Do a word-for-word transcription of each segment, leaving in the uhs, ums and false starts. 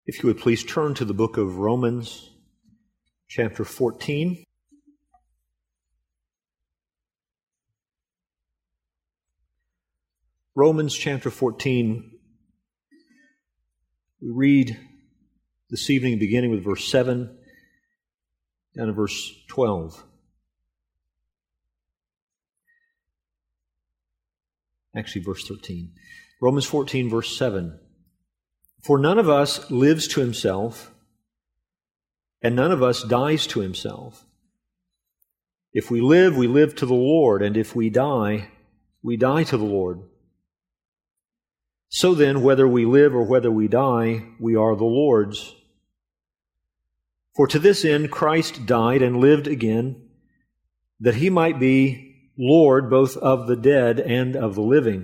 If you would please turn to the book of Romans, chapter fourteen. Romans chapter fourteen, we read this evening beginning with verse seven down to verse twelve. Actually, verse thirteen. Romans fourteen, verse seven. For none of us lives to himself, and none of us dies to himself. If we live, we live to the Lord, and if we die, we die to the Lord. So then, whether we live or whether we die, we are the Lord's. For to this end Christ died and lived again, that he might be Lord both of the dead and of the living.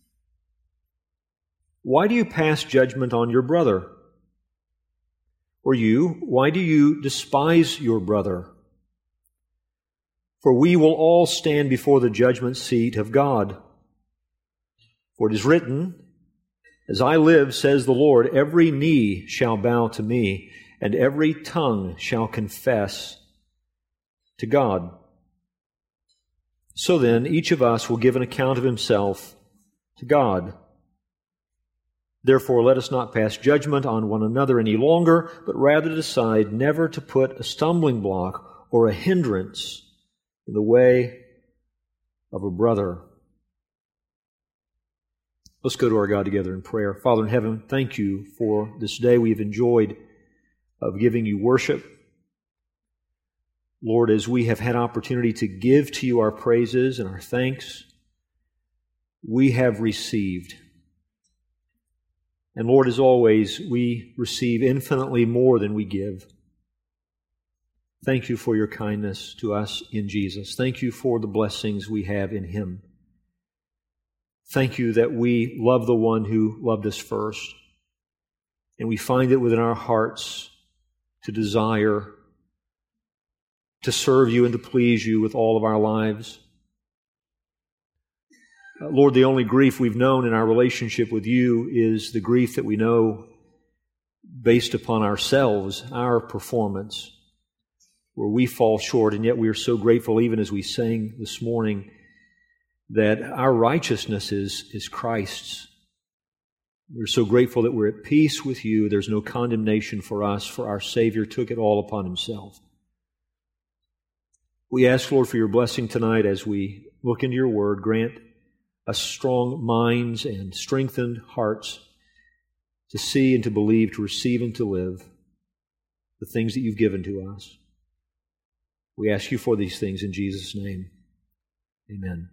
Why do you pass judgment on your brother? Or you, why do you despise your brother? For we will all stand before the judgment seat of God. For it is written, As I live, says the Lord, every knee shall bow to me, and every tongue shall confess to God. So then, each of us will give an account of himself to God. Therefore, let us not pass judgment on one another any longer, but rather decide never to put a stumbling block or a hindrance in the way of a brother. Let's go to our God together in prayer. Father in heaven, thank you for this day we've enjoyed of giving you worship. Lord, as we have had opportunity to give to you our praises and our thanks, we have received. And Lord, as always, we receive infinitely more than we give. Thank you for your kindness to us in Jesus. Thank you for the blessings we have in Him. Thank you that we love the one who loved us first. And we find it within our hearts to desire to serve you and to please you with all of our lives. Uh, Lord, the only grief we've known in our relationship with you is the grief that we know based upon ourselves, our performance, where we fall short, and yet we are so grateful, even as we sang this morning, that our righteousness is, is Christ's. We're so grateful that we're at peace with you. There's no condemnation for us, for our Savior took it all upon Himself. We ask, Lord, for your blessing tonight as we look into your word. Grant us strong minds and strengthened hearts to see and to believe, to receive and to live the things that you've given to us. We ask you for these things in Jesus' name. Amen.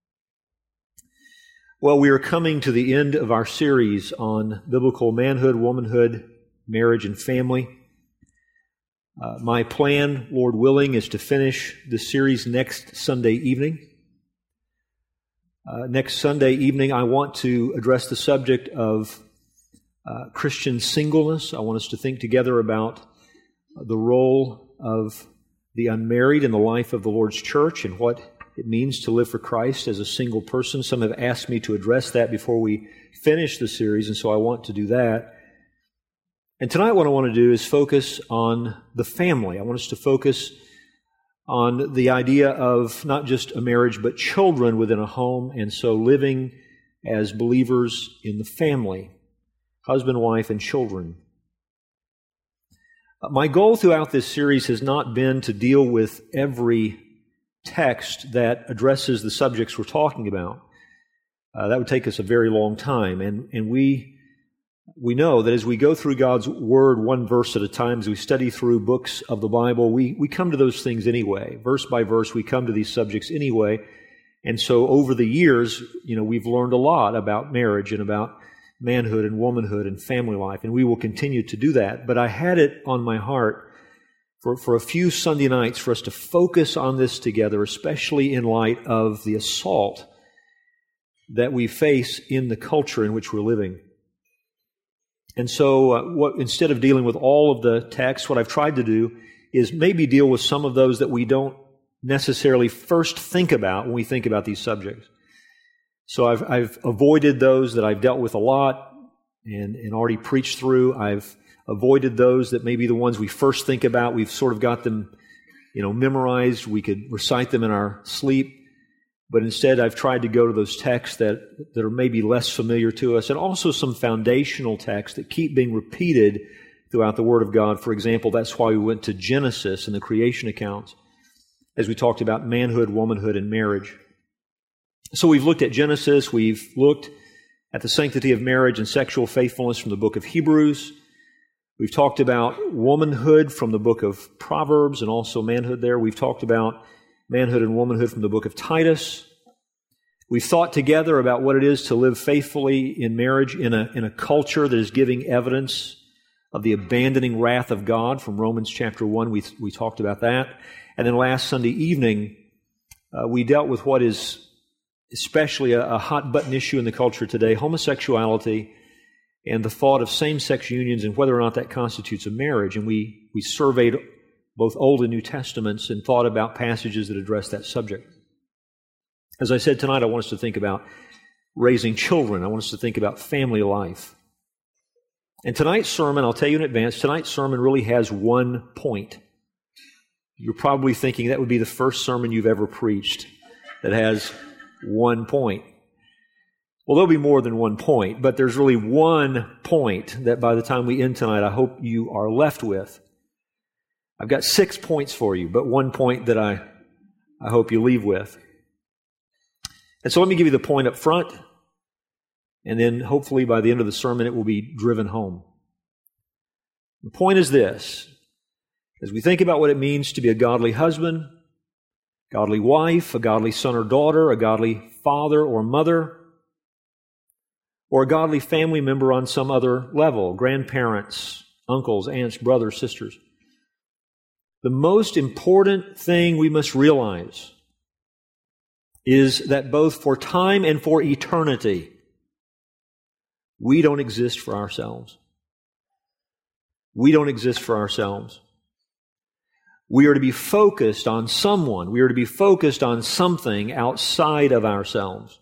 Well, we are coming to the end of our series on biblical manhood, womanhood, marriage, and family. Uh, my plan, Lord willing, is to finish this series next Sunday evening. Uh, next Sunday evening, I want to address the subject of uh, Christian singleness. I want us to think together about the role of the unmarried in the life of the Lord's church and what it means to live for Christ as a single person. Some have asked me to address that before we finish the series, and so I want to do that. And tonight what I want to do is focus on the family. I want us to focus on the idea of not just a marriage, but children within a home, and so living as believers in the family, husband, wife, and children. My goal throughout this series has not been to deal with every text that addresses the subjects we're talking about. Uh, that would take us a very long time, and, and we we know that as we go through God's Word one verse at a time, as we study through books of the Bible, we, we come to those things anyway. Verse by verse, we come to these subjects anyway. And so over the years, you know, we've learned a lot about marriage and about manhood and womanhood and family life, and we will continue to do that. But I had it on my heart for, for a few Sunday nights for us to focus on this together, especially in light of the assault that we face in the culture in which we're living. And so uh, what, instead of dealing with all of the texts, what I've tried to do is maybe deal with some of those that we don't necessarily first think about when we think about these subjects. So I've, I've avoided those that I've dealt with a lot and, and already preached through. I've avoided those that may be the ones we first think about. We've sort of got them, you know, memorized. We could recite them in our sleep. But instead, I've tried to go to those texts that, that are maybe less familiar to us, and also some foundational texts that keep being repeated throughout the Word of God. For example, that's why we went to Genesis and the creation accounts, as we talked about manhood, womanhood, and marriage. So we've looked at Genesis, we've looked at the sanctity of marriage and sexual faithfulness from the book of Hebrews. We've talked about womanhood from the book of Proverbs and also manhood there. We've talked about manhood and womanhood from the book of Titus. We've thought together about what it is to live faithfully in marriage in a, in a culture that is giving evidence of the abandoning wrath of God from Romans chapter one. We, we talked about that. And then last Sunday evening, uh, we dealt with what is especially a, a hot-button issue in the culture today, homosexuality and the thought of same-sex unions and whether or not that constitutes a marriage. And we, we surveyed both Old and New Testaments and thought about passages that address that subject. As I said tonight, I want us to think about raising children. I want us to think about family life. And tonight's sermon, I'll tell you in advance, tonight's sermon really has one point. You're probably thinking that would be the first sermon you've ever preached that has one point. Well, there'll be more than one point, but there's really one point that by the time we end tonight, I hope you are left with. I've got six points for you, but one point that I, I hope you leave with. And so let me give you the point up front, and then hopefully by the end of the sermon it will be driven home. The point is this: as we think about what it means to be a godly husband, godly wife, a godly son or daughter, a godly father or mother, or a godly family member on some other level, grandparents, uncles, aunts, brothers, sisters, the most important thing we must realize is that both for time and for eternity, we don't exist for ourselves. We don't exist for ourselves. We are to be focused on someone. We are to be focused on something outside of ourselves.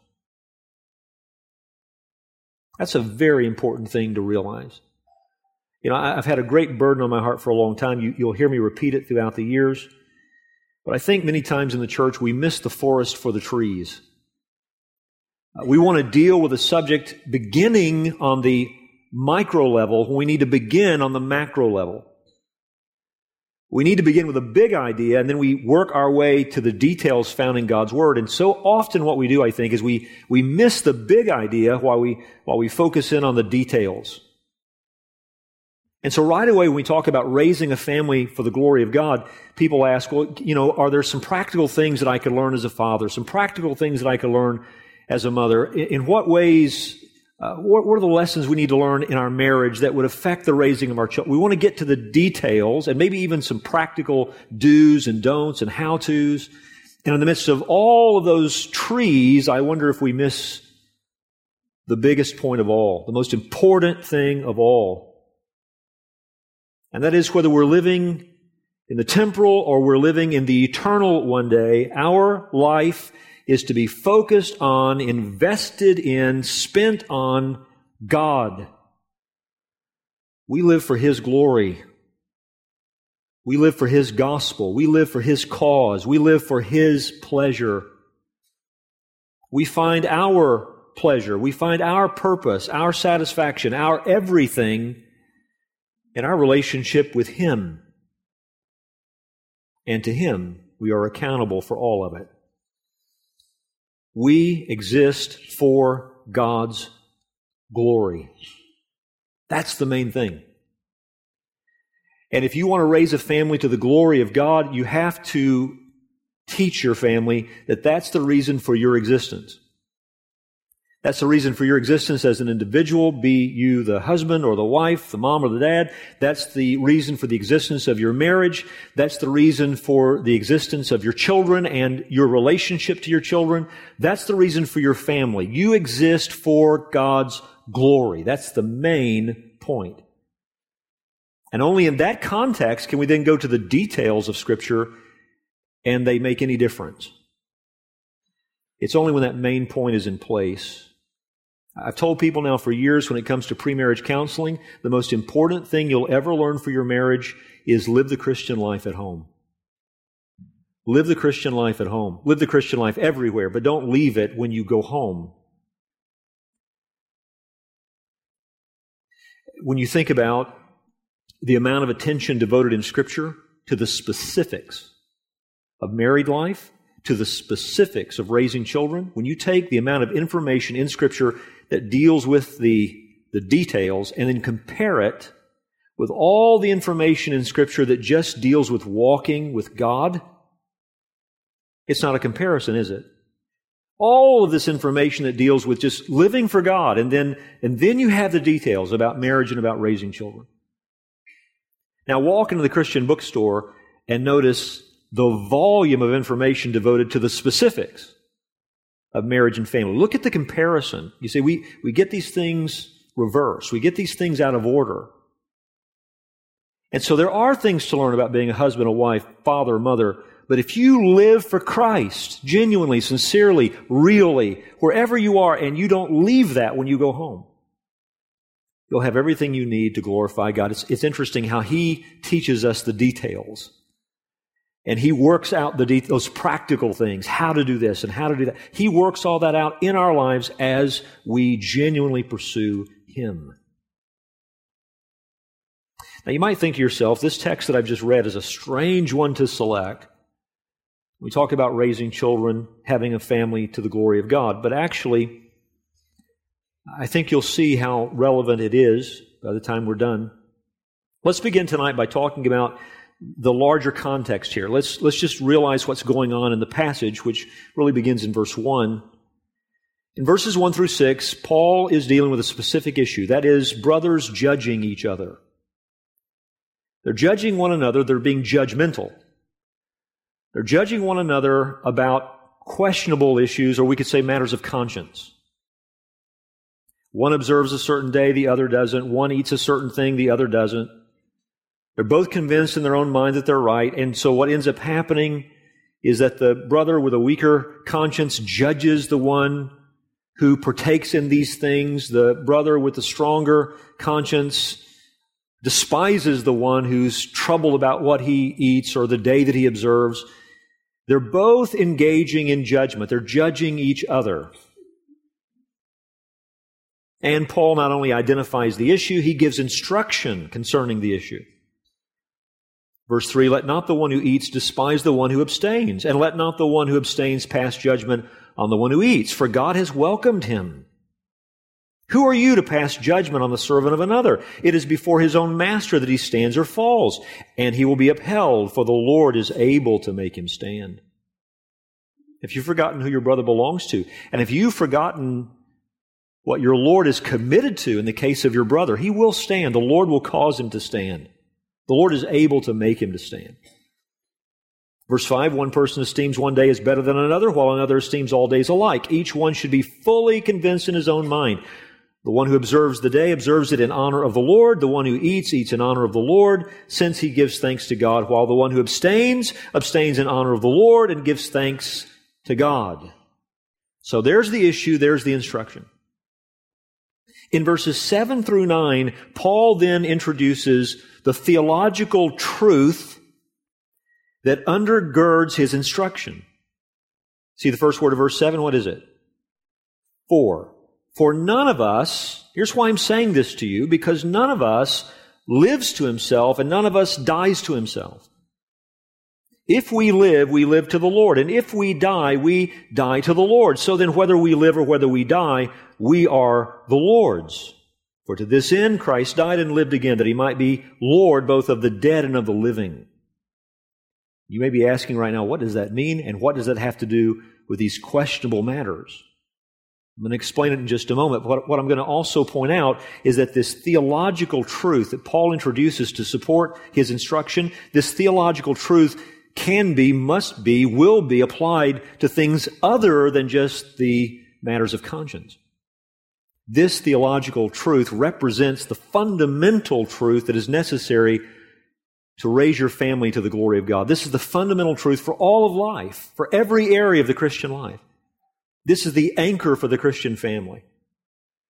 That's a very important thing to realize. You know, I've had a great burden on my heart for a long time. You, you'll hear me repeat it throughout the years. But I think many times in the church we miss the forest for the trees. Uh, we want to deal with a subject beginning on the micro level when we need to begin on the macro level. We need to begin with a big idea, and then we work our way to the details found in God's Word. And so often what we do, I think, is we, we miss the big idea while we, while we focus in on the details. And so right away when we talk about raising a family for the glory of God, people ask, well, you know, are there some practical things that I could learn as a father, some practical things that I could learn as a mother? In, in what ways, uh, what, what are the lessons we need to learn in our marriage that would affect the raising of our children? We want to get to the details and maybe even some practical do's and don'ts and how-tos. And in the midst of all of those trees, I wonder if we miss the biggest point of all, the most important thing of all. And that is whether we're living in the temporal or we're living in the eternal one day, our life is to be focused on, invested in, spent on God. We live for His glory. We live for His gospel. We live for His cause. We live for His pleasure. We find our pleasure. We find our purpose, our satisfaction, our everything in our relationship with Him. And to Him, we are accountable for all of it. We exist for God's glory. That's the main thing. And if you want to raise a family to the glory of God, you have to teach your family that that's the reason for your existence. That's the reason for your existence as an individual, be you the husband or the wife, the mom or the dad. That's the reason for the existence of your marriage. That's the reason for the existence of your children and your relationship to your children. That's the reason for your family. You exist for God's glory. That's the main point. And only in that context can we then go to the details of Scripture and they make any difference. It's only when that main point is in place. I've told people now for years when it comes to pre-marriage counseling, the most important thing you'll ever learn for your marriage is live the Christian life at home. Live the Christian life at home. Live the Christian life everywhere, but don't leave it when you go home. When you think about the amount of attention devoted in Scripture to the specifics of married life, to the specifics of raising children, when you take the amount of information in Scripture that deals with the, the details and then compare it with all the information in Scripture that just deals with walking with God, it's not a comparison, is it? All of this information that deals with just living for God, and then, and then you have the details about marriage and about raising children. Now walk into the Christian bookstore and notice the volume of information devoted to the specifics of marriage and family. Look at the comparison. You see, we, we get these things reversed. We get these things out of order. And so there are things to learn about being a husband, a wife, father, mother. But if you live for Christ, genuinely, sincerely, really, wherever you are, and you don't leave that when you go home, you'll have everything you need to glorify God. It's, it's interesting how He teaches us the details. And He works out the de- those practical things, how to do this and how to do that. He works all that out in our lives as we genuinely pursue Him. Now you might think to yourself, this text that I've just read is a strange one to select. We talk about raising children, having a family to the glory of God. But actually, I think you'll see how relevant it is by the time we're done. Let's begin tonight by talking about the larger context here. Let's, let's just realize what's going on in the passage, which really begins in verse one. In verses one through six, Paul is dealing with a specific issue. That is, brothers judging each other. They're judging one another. They're being judgmental. They're judging one another about questionable issues, or we could say matters of conscience. One observes a certain day, the other doesn't. One eats a certain thing, the other doesn't. They're both convinced in their own mind that they're right, and so what ends up happening is that the brother with a weaker conscience judges the one who partakes in these things. The brother with the stronger conscience despises the one who's troubled about what he eats or the day that he observes. They're both engaging in judgment. They're judging each other. And Paul not only identifies the issue, he gives instruction concerning the issue. Verse three, let not the one who eats despise the one who abstains, and let not the one who abstains pass judgment on the one who eats, for God has welcomed him. Who are you to pass judgment on the servant of another? It is before his own master that he stands or falls, and he will be upheld, for the Lord is able to make him stand. If you've forgotten who your brother belongs to, and if you've forgotten what your Lord is committed to in the case of your brother, he will stand. The Lord will cause him to stand. The Lord is able to make him to stand. Verse five, one person esteems one day as better than another, while another esteems all days alike. Each one should be fully convinced in his own mind. The one who observes the day observes it in honor of the Lord. The one who eats, eats in honor of the Lord, since he gives thanks to God, while the one who abstains, abstains in honor of the Lord and gives thanks to God. So there's the issue, there's the instruction. In verses seven through nine, Paul then introduces the theological truth that undergirds his instruction. See the first word of verse seven, what is it? For. For none of us, here's why I'm saying this to you, because none of us lives to himself and none of us dies to himself. If we live, we live to the Lord. And if we die, we die to the Lord. So then whether we live or whether we die, we are the Lord's. For to this end Christ died and lived again, that he might be Lord both of the dead and of the living. You may be asking right now, what does that mean? And what does that have to do with these questionable matters? I'm going to explain it in just a moment. But what I'm going to also point out is that this theological truth that Paul introduces to support his instruction, this theological truth can be, must be, will be applied to things other than just the matters of conscience. This theological truth represents the fundamental truth that is necessary to raise your family to the glory of God. This is the fundamental truth for all of life, for every area of the Christian life. This is the anchor for the Christian family.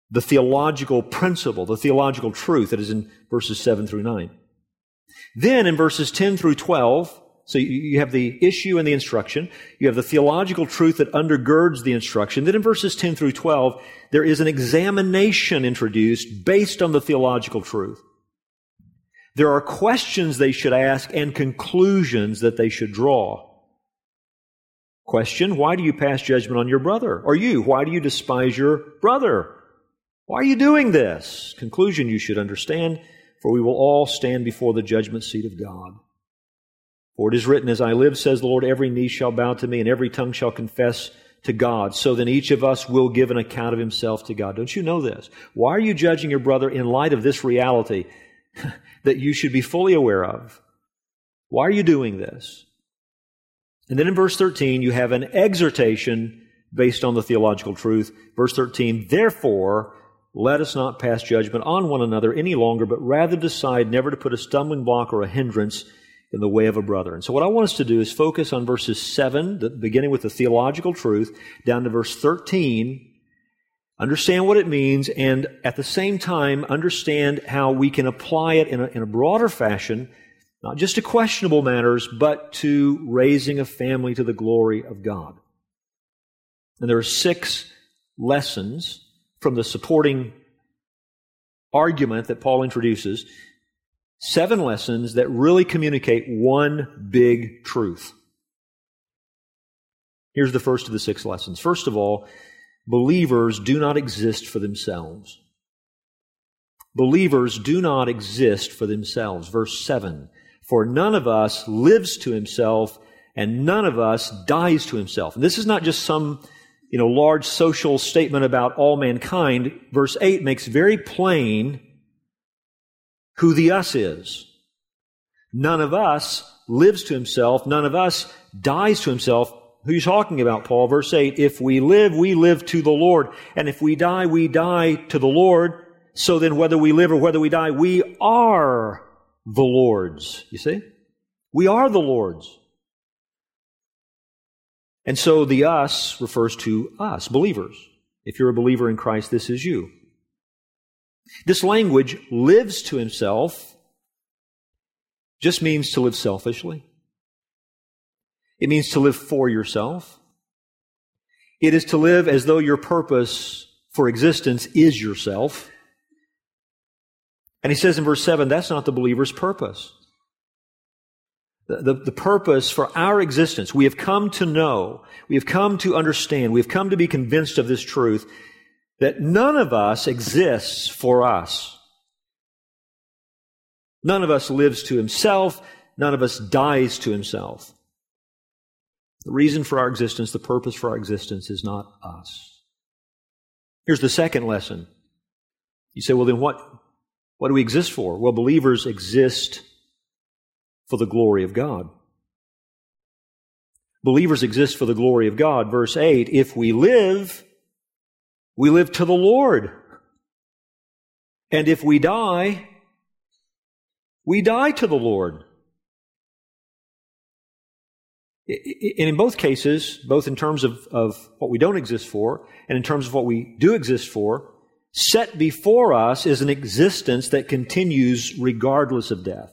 the theological principle, the theological truth that is in verses seven through nine. Then in verses ten through twelve, so you have the issue and the instruction. You have the theological truth that undergirds the instruction. Then in verses ten through twelve, there is an examination introduced based on the theological truth. There are questions they should ask and conclusions that they should draw. Question, why do you pass judgment on your brother? Or you, why do you despise your brother? Why are you doing this? Conclusion, you should understand, for we will all stand before the judgment seat of God. For it is written, as I live, says the Lord, every knee shall bow to me, and every tongue shall confess to God. So then each of us will give an account of himself to God. Don't you know this? Why are you judging your brother in light of this reality that you should be fully aware of? Why are you doing this? And then in verse thirteen, you have an exhortation based on the theological truth. Verse thirteen, therefore, let us not pass judgment on one another any longer, but rather decide never to put a stumbling block or a hindrance in the way of a brother. And so what I want us to do is focus on verses seven, beginning with the theological truth, down to verse thirteen, understand what it means, and at the same time, understand how we can apply it in a, in a broader fashion, not just to questionable matters, but to raising a family to the glory of God. And there are six lessons from the supporting argument that Paul introduces, seven lessons that really communicate one big truth. Here's the first of the six lessons. First of all, believers do not exist for themselves. Believers do not exist for themselves. Verse seven, for none of us lives to himself, and none of us dies to himself. And this is not just some, you know, large social statement about all mankind. Verse eight makes very plain who the us is. None of us lives to himself. None of us dies to himself. Who are you talking about, Paul? Verse eight, if we live, we live to the Lord. And if we die, we die to the Lord. So then whether we live or whether we die, we are the Lord's. You see? We are the Lord's. And so the us refers to us, believers. If you're a believer in Christ, this is you. This language, lives to himself, just means to live selfishly. It means to live for yourself. It is to live as though your purpose for existence is yourself. And he says in verse seven, that's not the believer's purpose. The, the, the purpose for our existence, we have come to know, we have come to understand, we have come to be convinced of this truth, that none of us exists for us. None of us lives to himself. None of us dies to himself. The reason for our existence, the purpose for our existence is not us. Here's the second lesson. You say, well, then what, what do we exist for? Well, believers exist for the glory of God. Believers exist for the glory of God. Verse eight, if we live, we live to the Lord. And if we die, we die to the Lord. And in both cases, both in terms of, of what we don't exist for and in terms of what we do exist for, set before us is an existence that continues regardless of death.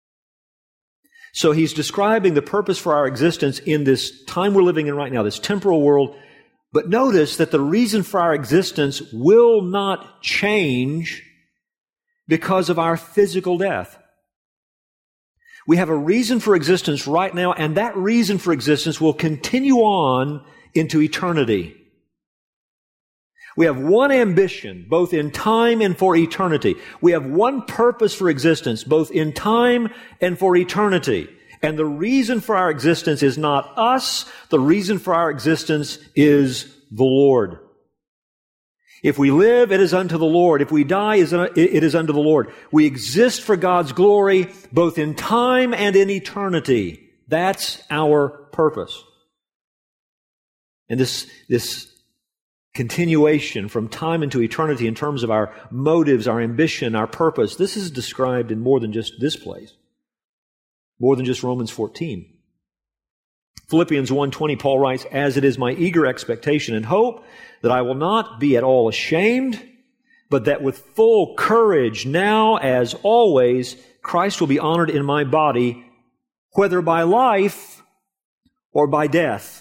So he's describing the purpose for our existence in this time we're living in right now, this temporal world. But notice that the reason for our existence will not change because of our physical death. We have a reason for existence right now, and that reason for existence will continue on into eternity. We have one ambition, both in time and for eternity. We have one purpose for existence, both in time and for eternity. And the reason for our existence is not us. The reason for our existence is the Lord. If we live, it is unto the Lord. If we die, it is unto the Lord. We exist for God's glory, both in time and in eternity. That's our purpose. And this, this continuation from time into eternity in terms of our motives, our ambition, our purpose, this is described in more than just this place. More than just Romans fourteen. Philippians one twenty, Paul writes, as it is my eager expectation and hope that I will not be at all ashamed, but that with full courage, now as always, Christ will be honored in my body, whether by life or by death.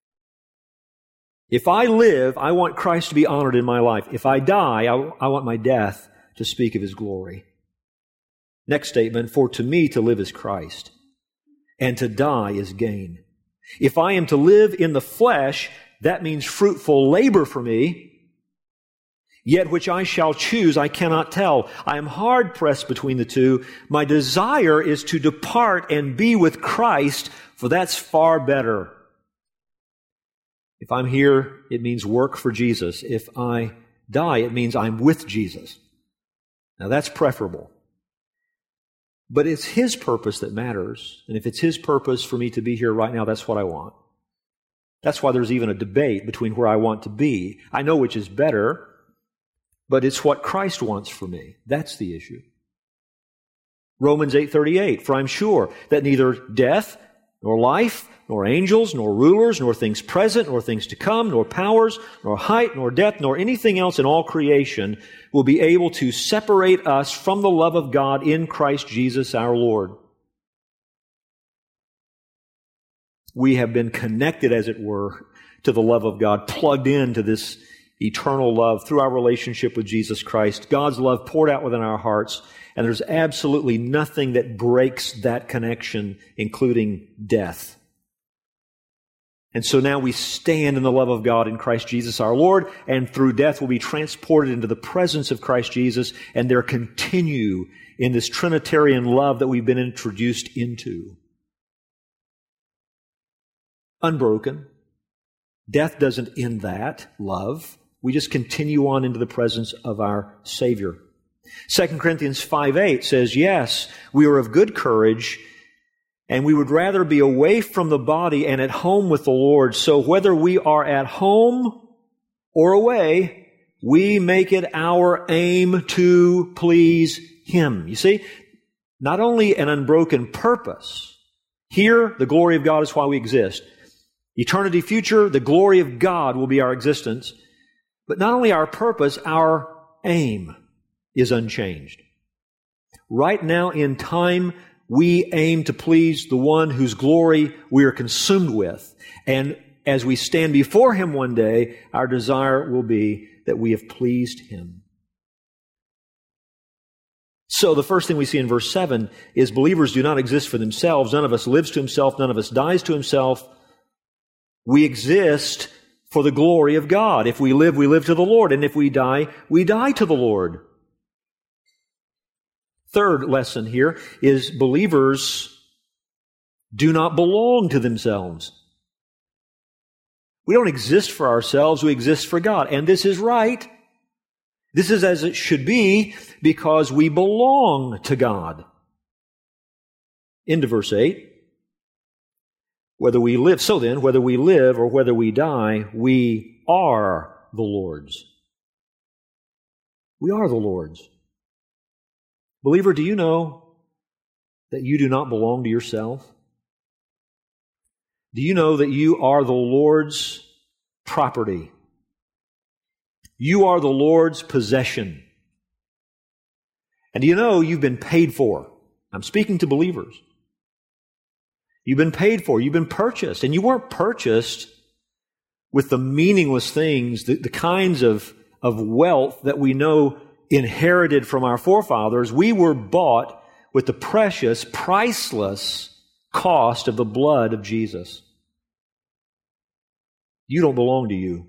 If I live, I want Christ to be honored in my life. If I die, I, I want my death to speak of His glory. Next statement, for to me to live is Christ, and to die is gain. If I am to live in the flesh, that means fruitful labor for me, yet which I shall choose I cannot tell. I am hard pressed between the two. My desire is to depart and be with Christ, for that's far better. If I'm here, it means work for Jesus. If I die, it means I'm with Jesus. Now that's preferable. But it's His purpose that matters. And if it's His purpose for me to be here right now, that's what I want. That's why there's even a debate between where I want to be. I know which is better, but it's what Christ wants for me. That's the issue. Romans eight thirty-eight, for I'm sure that neither death, nor life, nor angels, nor rulers, nor things present, nor things to come, nor powers, nor height, nor depth, nor anything else in all creation will be able to separate us from the love of God in Christ Jesus our Lord. We have been connected, as it were, to the love of God, plugged into this eternal love through our relationship with Jesus Christ. God's love poured out within our hearts, and there's absolutely nothing that breaks that connection, including death. And so now we stand in the love of God in Christ Jesus our Lord, and through death we'll be transported into the presence of Christ Jesus, and there continue in this Trinitarian love that we've been introduced into. Unbroken. Death doesn't end that love. We just continue on into the presence of our Savior. Second Corinthians five eight says, yes, we are of good courage, and we would rather be away from the body and at home with the Lord. So whether we are at home or away, we make it our aim to please Him. You see, not only an unbroken purpose. Here, the glory of God is why we exist. Eternity future, the glory of God will be our existence. But not only our purpose, our aim is unchanged. Right now in time, we aim to please the one whose glory we are consumed with. And as we stand before Him one day, our desire will be that we have pleased Him. So the first thing we see in verse seven is believers do not exist for themselves. None of us lives to himself. None of us dies to himself. We exist for the glory of God. If we live, we live to the Lord. And if we die, we die to the Lord. Third lesson here is believers do not belong to themselves. We don't exist for ourselves, we exist for God. And this is right. This is as it should be because we belong to God. Into verse eight. Whether we live, so then, whether we live or whether we die, we are the Lord's. We are the Lord's. Believer, do you know that you do not belong to yourself? Do you know that you are the Lord's property? You are the Lord's possession. And do you know you've been paid for? I'm speaking to believers. You've been paid for. You've been purchased. And you weren't purchased with the meaningless things, the, the kinds of, of wealth that we know inherited from our forefathers. We were bought with the precious, priceless cost of the blood of Jesus. You don't belong to you.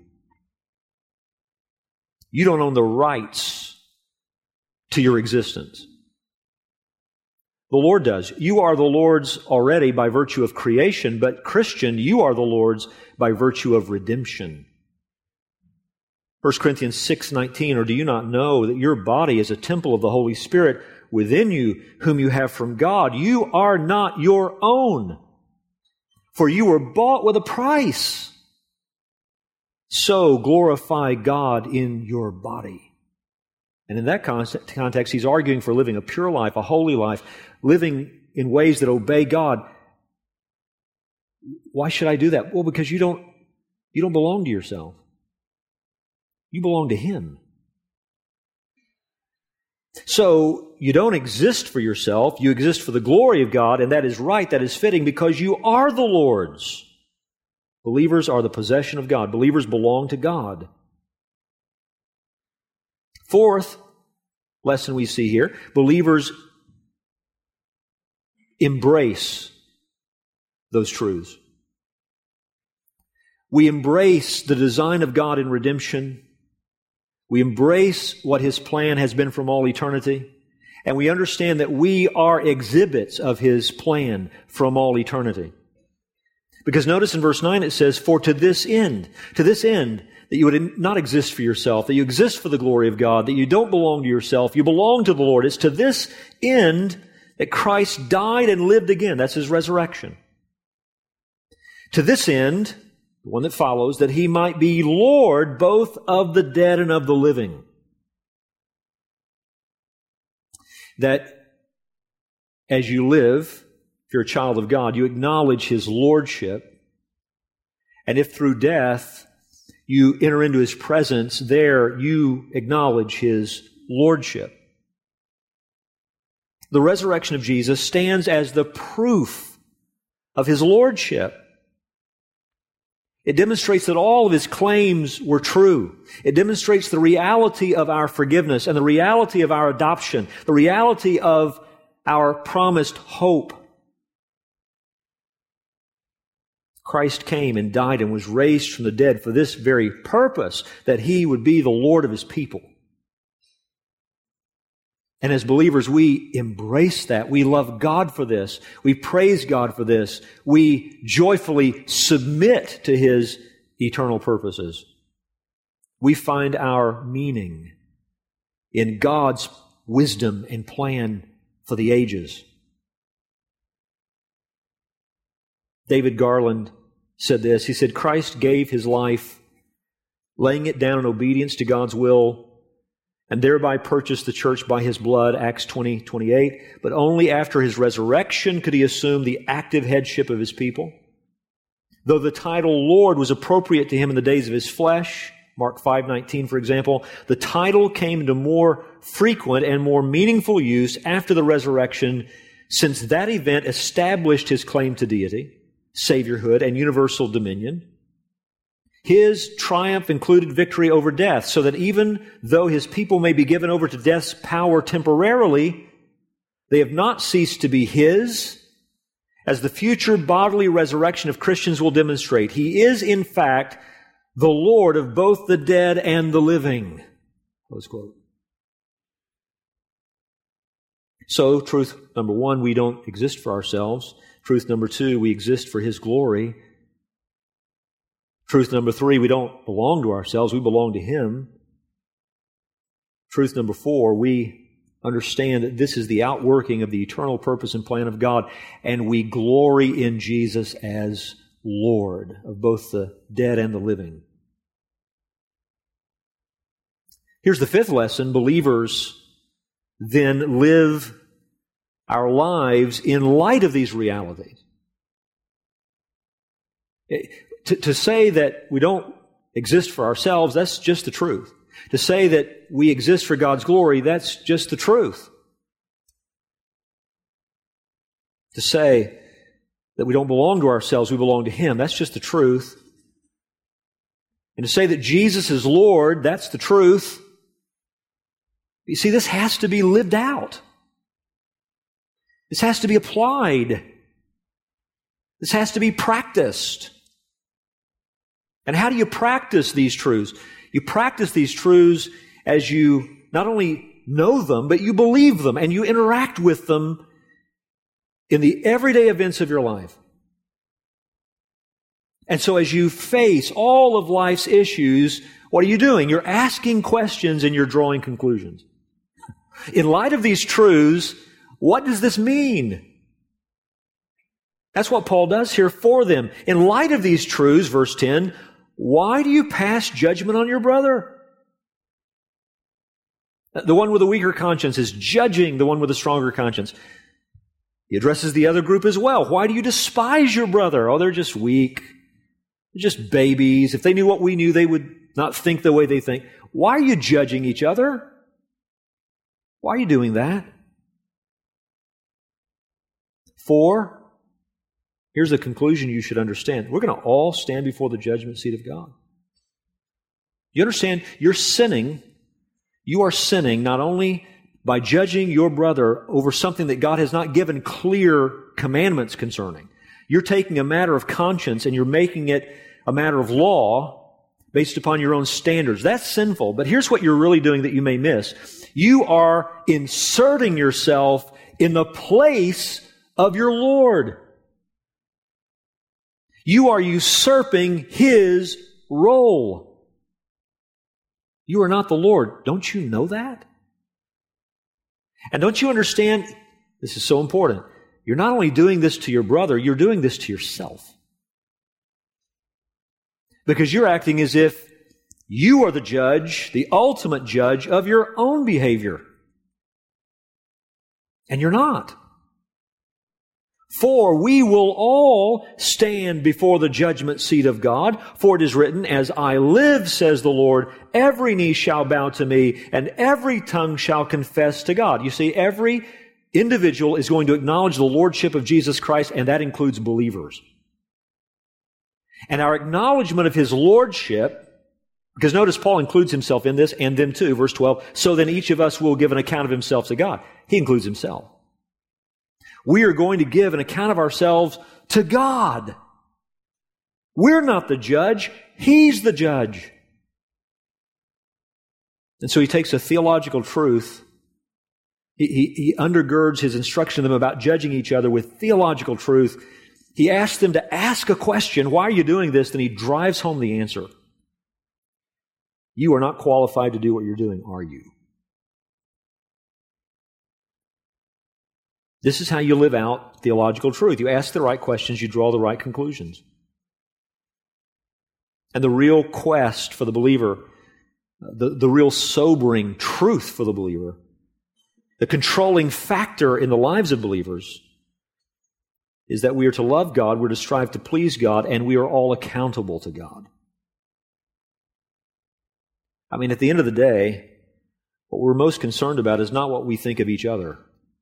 You don't own the rights to your existence. The Lord does. You are the Lord's already by virtue of creation, but Christian, you are the Lord's by virtue of redemption. First Corinthians six nineteen, or do you not know that your body is a temple of the Holy Spirit within you, whom you have from God? You are not your own, for you were bought with a price. So glorify God in your body. And in that context, he's arguing for living a pure life, a holy life, living in ways that obey God. Why should I do that? Well, because you don't, you don't belong to yourself. You belong to Him. So you don't exist for yourself, you exist for the glory of God, and that is right, that is fitting, because you are the Lord's. Believers are the possession of God. Believers belong to God. Fourth lesson we see here, believers embrace those truths. We embrace the design of God in redemption. We embrace what His plan has been from all eternity. And we understand that we are exhibits of His plan from all eternity. Because notice in verse nine it says, for to this end, to this end, that you would not exist for yourself, that you exist for the glory of God, that you don't belong to yourself, you belong to the Lord. It's to this end that Christ died and lived again. That's His resurrection. To this end, the one that follows, that He might be Lord both of the dead and of the living. That as you live, if you're a child of God, you acknowledge His lordship. And if through death you enter into His presence, there you acknowledge His lordship. The resurrection of Jesus stands as the proof of His lordship. It demonstrates that all of His claims were true. It demonstrates the reality of our forgiveness and the reality of our adoption, the reality of our promised hope. Christ came and died and was raised from the dead for this very purpose, that He would be the Lord of His people. And as believers, we embrace that. We love God for this. We praise God for this. We joyfully submit to His eternal purposes. We find our meaning in God's wisdom and plan for the ages. David Garland said this. He said, Christ gave His life, laying it down in obedience to God's will, and thereby purchased the church by His blood, Acts twenty twenty-eight. But only after His resurrection could He assume the active headship of His people. Though the title Lord was appropriate to Him in the days of His flesh, Mark five nineteen, for example, the title came into more frequent and more meaningful use after the resurrection, since that event established His claim to deity, saviorhood, and universal dominion. His triumph included victory over death, so that even though His people may be given over to death's power temporarily, they have not ceased to be His, as the future bodily resurrection of Christians will demonstrate. He is, in fact, the Lord of both the dead and the living. Close quote. So, truth number one, we don't exist for ourselves. Truth number two, we exist for His glory. Truth number three, we don't belong to ourselves, we belong to Him. Truth number four, we understand that this is the outworking of the eternal purpose and plan of God, and we glory in Jesus as Lord of both the dead and the living. Here's the fifth lesson. Believers then live our lives in light of these realities. To, to say that we don't exist for ourselves, that's just the truth. To say that we exist for God's glory, that's just the truth. To say that we don't belong to ourselves, we belong to Him, that's just the truth. And to say that Jesus is Lord, that's the truth. You see, this has to be lived out. This has to be applied. This has to be practiced. And how do you practice these truths? You practice these truths as you not only know them, but you believe them and you interact with them in the everyday events of your life. And so as you face all of life's issues, what are you doing? You're asking questions and you're drawing conclusions. In light of these truths, what does this mean? That's what Paul does here for them. In light of these truths, verse ten, why do you pass judgment on your brother? The one with a weaker conscience is judging the one with a stronger conscience. He addresses the other group as well. Why do you despise your brother? Oh, they're just weak. They're just babies. If they knew what we knew, they would not think the way they think. Why are you judging each other? Why are you doing that? For, here's the conclusion you should understand. We're going to all stand before the judgment seat of God. You understand? You're sinning. You are sinning not only by judging your brother over something that God has not given clear commandments concerning. You're taking a matter of conscience and you're making it a matter of law based upon your own standards. That's sinful. But here's what you're really doing that you may miss. You are inserting yourself in the place of your Lord. You are usurping His role. You are not the Lord. Don't you know that? And don't you understand? This is so important. You're not only doing this to your brother, you're doing this to yourself. Because you're acting as if you are the judge, the ultimate judge of your own behavior. And you're not. For we will all stand before the judgment seat of God. For it is written, as I live, says the Lord, every knee shall bow to me, and every tongue shall confess to God. You see, every individual is going to acknowledge the lordship of Jesus Christ, and that includes believers. And our acknowledgement of His lordship, because notice Paul includes himself in this, and them too, verse twelve, so then each of us will give an account of himself to God. He includes himself. We are going to give an account of ourselves to God. We're not the judge. He's the judge. And so he takes a theological truth. He, he, he undergirds his instruction to them about judging each other with theological truth. He asks them to ask a question, why are you doing this? Then he drives home the answer. You are not qualified to do what you're doing, are you? This is how you live out theological truth. You ask the right questions, you draw the right conclusions. And the real quest for the believer, the, the real sobering truth for the believer, the controlling factor in the lives of believers is that we are to love God, we're to strive to please God, and we are all accountable to God. I mean, at the end of the day, what we're most concerned about is not what we think of each other,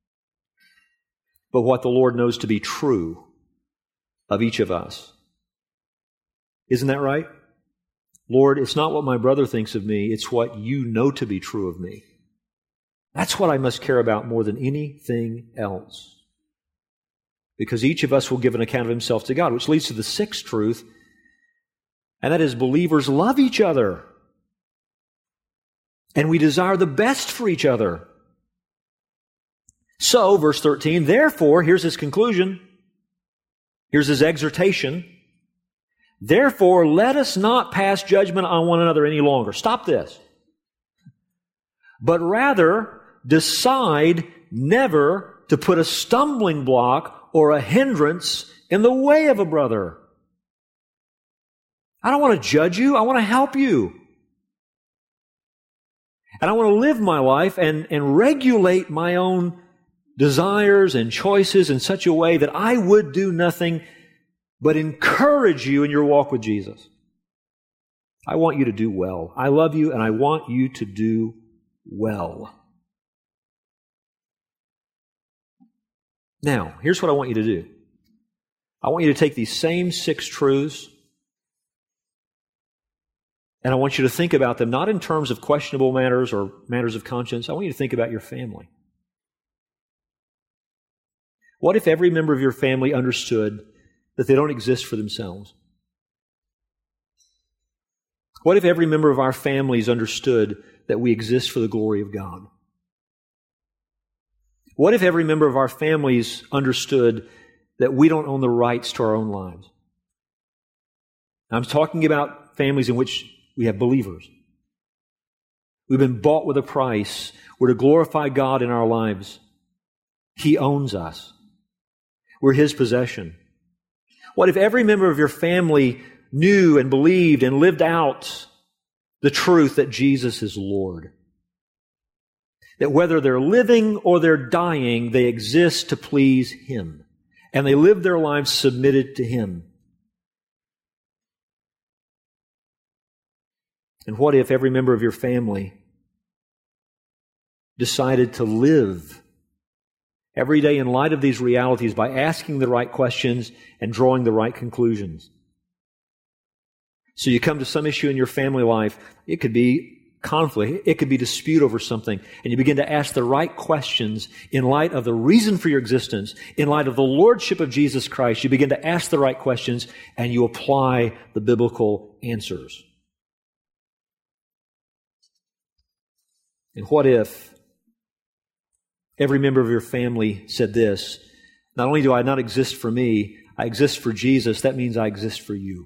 but what the Lord knows to be true of each of us. Isn't that right? Lord, it's not what my brother thinks of me, it's what you know to be true of me. That's what I must care about more than anything else. Because each of us will give an account of himself to God, which leads to the sixth truth, and that is believers love each other. And we desire the best for each other. So, verse thirteen, therefore, here's his conclusion. Here's his exhortation. Therefore, let us not pass judgment on one another any longer. Stop this. But rather, decide never to put a stumbling block or a hindrance in the way of a brother. I don't want to judge you. I want to help you. And I want to live my life and, and regulate my own desires and choices in such a way that I would do nothing but encourage you in your walk with Jesus. I want you to do well. I love you and I want you to do well. Now, here's what I want you to do. I want you to take these same six truths and I want you to think about them not in terms of questionable matters or matters of conscience. I want you to think about your family. What if every member of your family understood that they don't exist for themselves? What if every member of our families understood that we exist for the glory of God? What if every member of our families understood that we don't own the rights to our own lives? I'm talking about families in which we have believers. We've been bought with a price. We're to glorify God in our lives. He owns us. We're His possession. What if every member of your family knew and believed and lived out the truth that Jesus is Lord? That whether they're living or they're dying, they exist to please Him. And they live their lives submitted to Him. And what if every member of your family decided to live every day in light of these realities by asking the right questions and drawing the right conclusions. So you come to some issue in your family life. It could be conflict. It could be dispute over something. And you begin to ask the right questions in light of the reason for your existence, in light of the lordship of Jesus Christ. You begin to ask the right questions and you apply the biblical answers. And what if every member of your family said this: not only do I not exist for me, I exist for Jesus. That means I exist for you.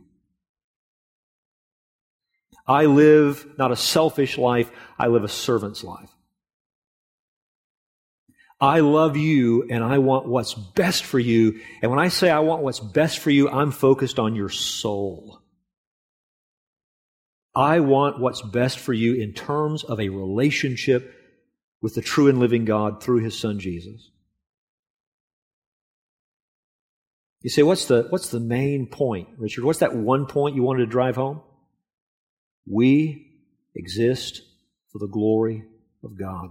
I live not a selfish life, I live a servant's life. I love you and I want what's best for you. And when I say I want what's best for you, I'm focused on your soul. I want what's best for you in terms of a relationship with the true and living God through His Son Jesus. You say, what's the, what's the main point, Richard? What's that one point you wanted to drive home? We exist for the glory of God.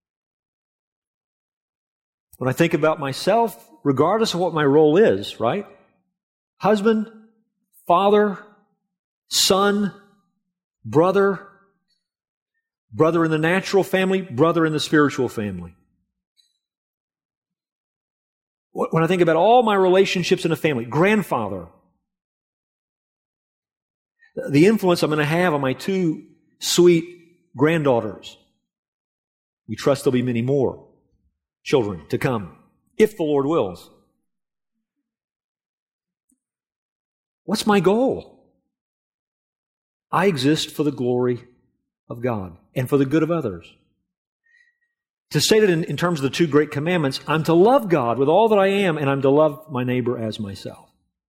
When I think about myself, regardless of what my role is, right? Husband, father, son, brother, brother in the natural family, brother in the spiritual family. When I think about all my relationships in a family, grandfather, the influence I'm going to have on my two sweet granddaughters. We trust there'll be many more children to come, if the Lord wills. What's my goal? I exist for the glory of God and for the good of others. To say that in, in terms of the two great commandments, I'm to love God with all that I am, and I'm to love my neighbor as myself.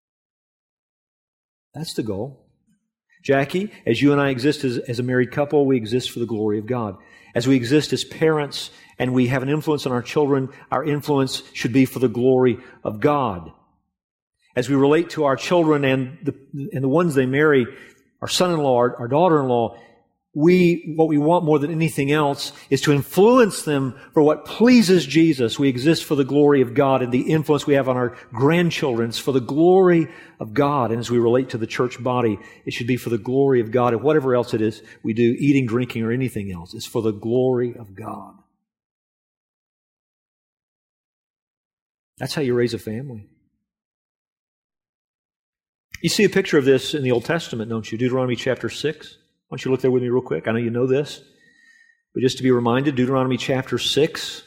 That's the goal. Jackie, as you and I exist as, as a married couple, we exist for the glory of God. As we exist as parents and we have an influence on our children, our influence should be for the glory of God. As we relate to our children and the, and the ones they marry, our son-in-law, our, our daughter-in-law, we, what we want more than anything else is to influence them for what pleases Jesus. We exist for the glory of God, and the influence we have on our grandchildren is for the glory of God. And as we relate to the church body, it should be for the glory of God. And whatever else it is we do, eating, drinking, or anything else, is for the glory of God. That's how you raise a family. You see a picture of this in the Old Testament, don't you? Deuteronomy chapter six. Why don't you look there with me real quick? I know you know this. But just to be reminded, Deuteronomy chapter six.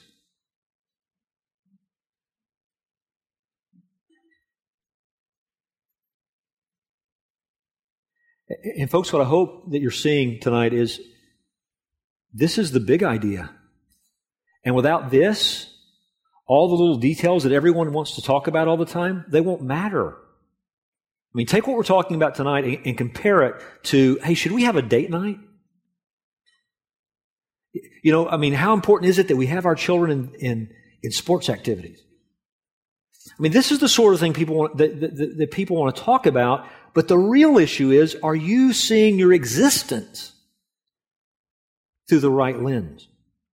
And folks, what I hope that you're seeing tonight is this is the big idea. And without this, all the little details that everyone wants to talk about all the time, they won't matter. I mean, take what we're talking about tonight and, and compare it to, hey, should we have a date night? You know, I mean, how important is it that we have our children in, in, in sports activities? I mean, this is the sort of thing people want, that, that, that people want to talk about, but the real issue is, are you seeing your existence through the right lens?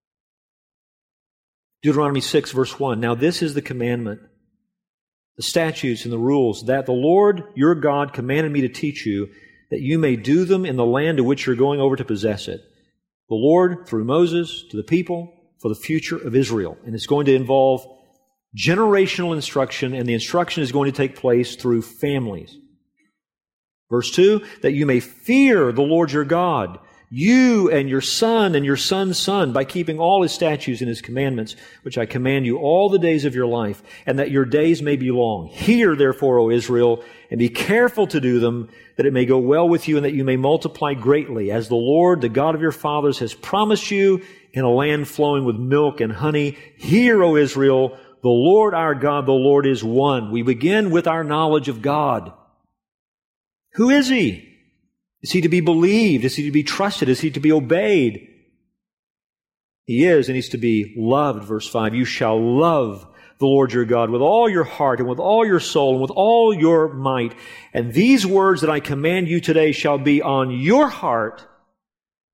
Deuteronomy six, verse one. Now this is the commandment, the statutes and the rules that the Lord your God commanded me to teach you, that you may do them in the land to which you're going over to possess it. The Lord, through Moses, to the people, for the future of Israel. And it's going to involve generational instruction, and the instruction is going to take place through families. Verse two, that you may fear the Lord your God, you and your son and your son's son, by keeping all His statutes and His commandments, which I command you all the days of your life, and that your days may be long. Hear, therefore, O Israel, and be careful to do them, that it may go well with you, and that you may multiply greatly, as the Lord, the God of your fathers, has promised you, in a land flowing with milk and honey. Hear, O Israel, the Lord our God, the Lord is one. We begin with our knowledge of God. Who is He? Is He to be believed? Is He to be trusted? Is He to be obeyed? He is, and He's to be loved. Verse five, you shall love the Lord your God with all your heart and with all your soul and with all your might. And these words that I command you today shall be on your heart.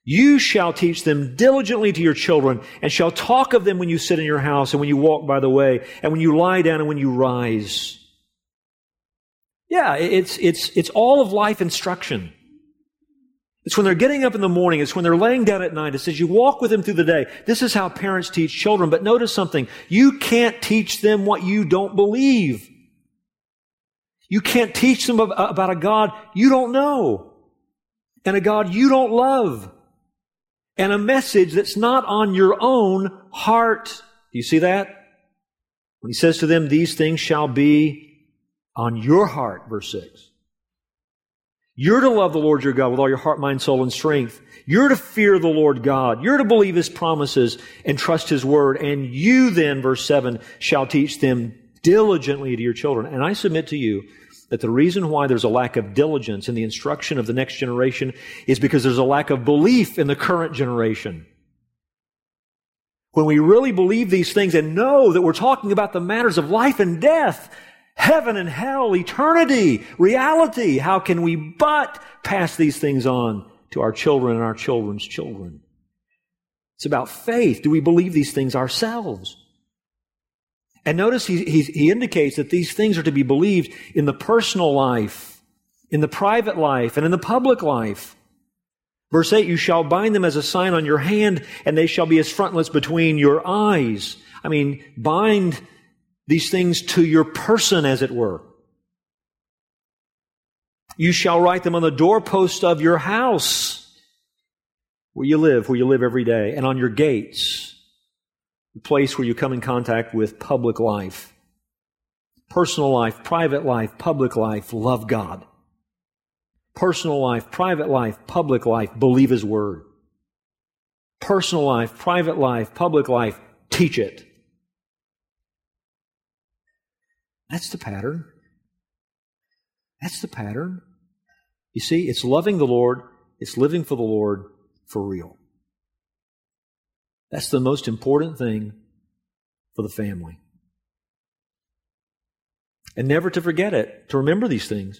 You shall teach them diligently to your children, and shall talk of them when you sit in your house, and when you walk by the way, and when you lie down, and when you rise. Yeah, it's, it's, it's all of life instruction. It's when they're getting up in the morning. It's when they're laying down at night. It says you walk with them through the day. This is how parents teach children. But notice something. You can't teach them what you don't believe. You can't teach them about a God you don't know, and a God you don't love, and a message that's not on your own heart. Do you see that? When he says to them, these things shall be on your heart, verse six. You're to love the Lord your God with all your heart, mind, soul, and strength. You're to fear the Lord God. You're to believe His promises and trust His word. And you then, verse seven, shall teach them diligently to your children. And I submit to you that the reason why there's a lack of diligence in the instruction of the next generation is because there's a lack of belief in the current generation. When we really believe these things and know that we're talking about the matters of life and death, heaven and hell, eternity, reality, how can we but pass these things on to our children and our children's children? It's about faith. Do we believe these things ourselves? And notice he, he, he indicates that these things are to be believed in the personal life, in the private life, and in the public life. Verse eight, you shall bind them as a sign on your hand, and they shall be as frontlets between your eyes. I mean, bind these things to your person, as it were. You shall write them on the doorpost of your house, where you live, where you live every day, and on your gates, the place where you come in contact with public life. Personal life, private life, public life, love God. Personal life, private life, public life, believe His word. Personal life, private life, public life, teach it. That's the pattern. That's the pattern. You see, it's loving the Lord, it's living for the Lord for real. That's the most important thing for the family. And never to forget it, to remember these things.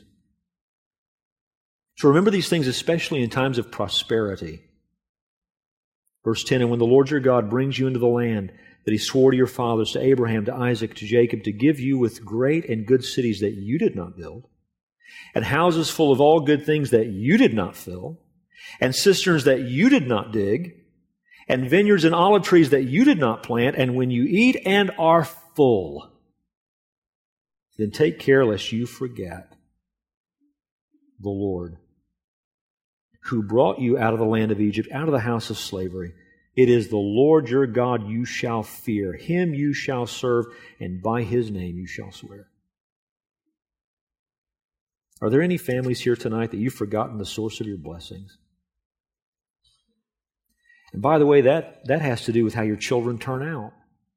To remember these things, especially in times of prosperity. Verse ten, and when the Lord your God brings you into the land that He swore to your fathers, to Abraham, to Isaac, to Jacob, to give you with great and good cities that you did not build, and houses full of all good things that you did not fill, and cisterns that you did not dig, and vineyards and olive trees that you did not plant, and when you eat and are full, then take care lest you forget the Lord, who brought you out of the land of Egypt, out of the house of slavery. It is the Lord your God you shall fear. Him you shall serve, and by His name you shall swear. Are there any families here tonight that you've forgotten the source of your blessings? And by the way, that, that has to do with how your children turn out.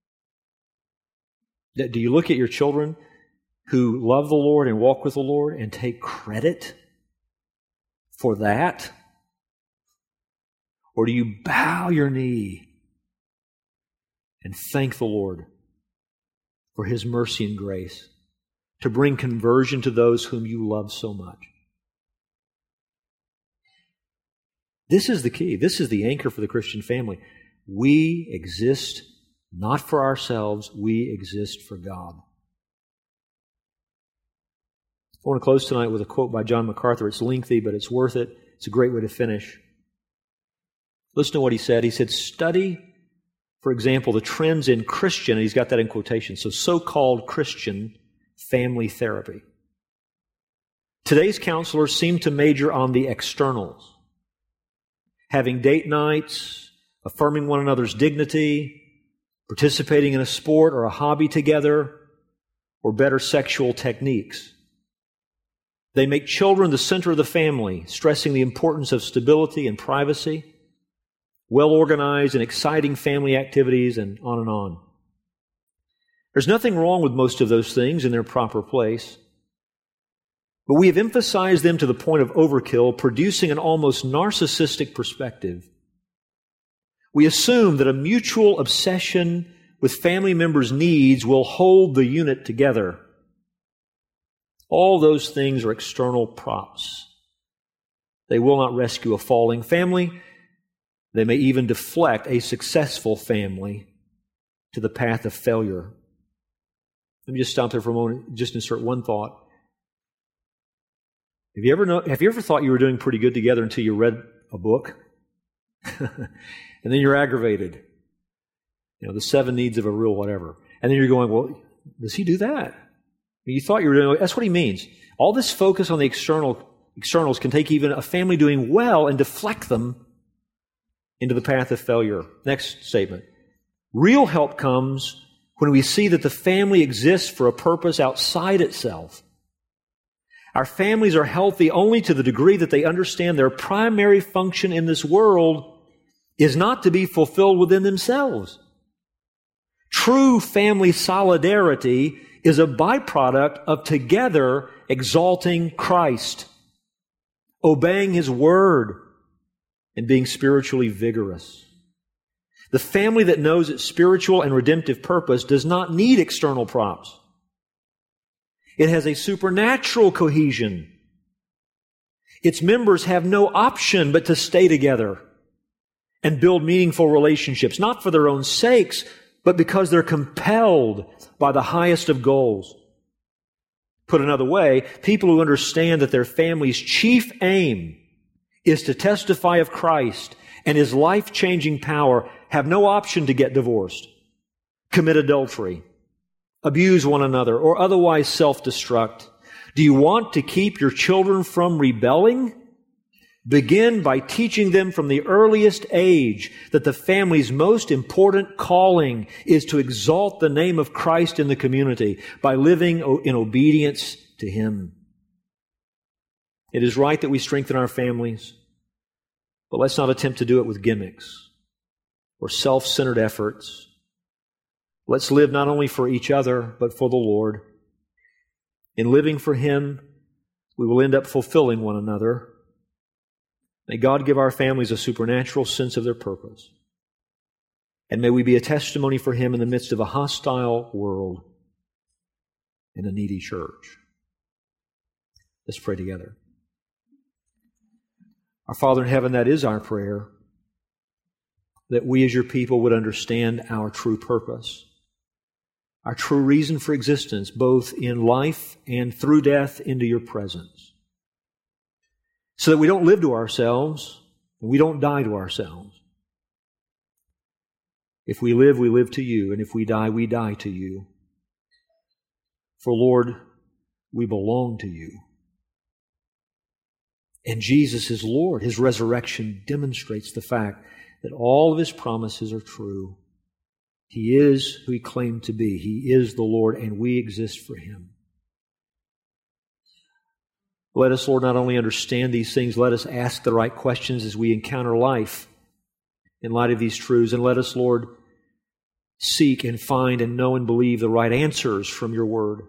That, do you look at your children who love the Lord and walk with the Lord and take credit for that? Or do you bow your knee and thank the Lord for His mercy and grace to bring conversion to those whom you love so much? This is the key. This is the anchor for the Christian family. We exist not for ourselves. We exist for God. I want to close tonight with a quote by John MacArthur. It's lengthy, but it's worth it. It's a great way to finish. Listen to what he said. He said, study, for example, the trends in Christian, and he's got that in quotation, so so-called Christian family therapy. Today's counselors seem to major on the externals. Having date nights, affirming one another's dignity, participating in a sport or a hobby together, or better sexual techniques. They make children the center of the family, stressing the importance of stability and privacy, well-organized and exciting family activities, and on and on. There's nothing wrong with most of those things in their proper place, but we have emphasized them to the point of overkill, producing an almost narcissistic perspective. We assume that a mutual obsession with family members' needs will hold the unit together. All those things are external props. They will not rescue a falling family. They may even deflect a successful family to the path of failure. Let me just stop there for a moment, just insert one thought. Have you ever know, have you ever thought you were doing pretty good together until you read a book? And then you're aggravated. You know, the seven needs of a real whatever. And then you're going, well, does he do that? You thought you were doing, that's what he means. All this focus on the external externals can take even a family doing well and deflect them into the path of failure. Next statement. Real help comes when we see that the family exists for a purpose outside itself. Our families are healthy only to the degree that they understand their primary function in this world is not to be fulfilled within themselves. True family solidarity is a byproduct of together exalting Christ, obeying His Word, and being spiritually vigorous. The family that knows its spiritual and redemptive purpose does not need external props. It has a supernatural cohesion. Its members have no option but to stay together and build meaningful relationships, not for their own sakes, but because they're compelled by the highest of goals. Put another way, people who understand that their family's chief aim is to testify of Christ and His life-changing power have no option to get divorced, commit adultery, abuse one another, or otherwise self-destruct. Do you want to keep your children from rebelling? Begin by teaching them from the earliest age that the family's most important calling is to exalt the name of Christ in the community by living in obedience to Him. It is right that we strengthen our families, but let's not attempt to do it with gimmicks or self-centered efforts. Let's live not only for each other, but for the Lord. In living for Him, we will end up fulfilling one another. May God give our families a supernatural sense of their purpose. And may we be a testimony for Him in the midst of a hostile world and a needy church. Let's pray together. Our Father in heaven, that is our prayer, that we as your people would understand our true purpose, our true reason for existence, both in life and through death into your presence, so that we don't live to ourselves and we don't die to ourselves. If we live, we live to you, and if we die, we die to you. For Lord, we belong to you. And Jesus is Lord. His resurrection demonstrates the fact that all of His promises are true. He is who He claimed to be. He is the Lord, and we exist for Him. Let us, Lord, not only understand these things, let us ask the right questions as we encounter life in light of these truths. And let us, Lord, seek and find and know and believe the right answers from your word.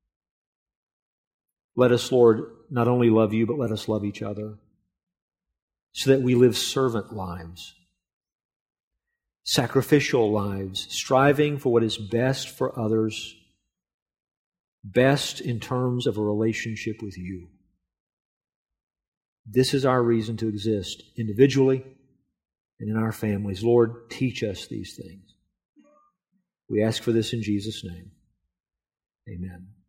Let us, Lord, not only love you, but let us love each other so that we live servant lives, sacrificial lives, striving for what is best for others, best in terms of a relationship with you. This is our reason to exist individually and in our families. Lord, teach us these things. We ask for this in Jesus' name. Amen.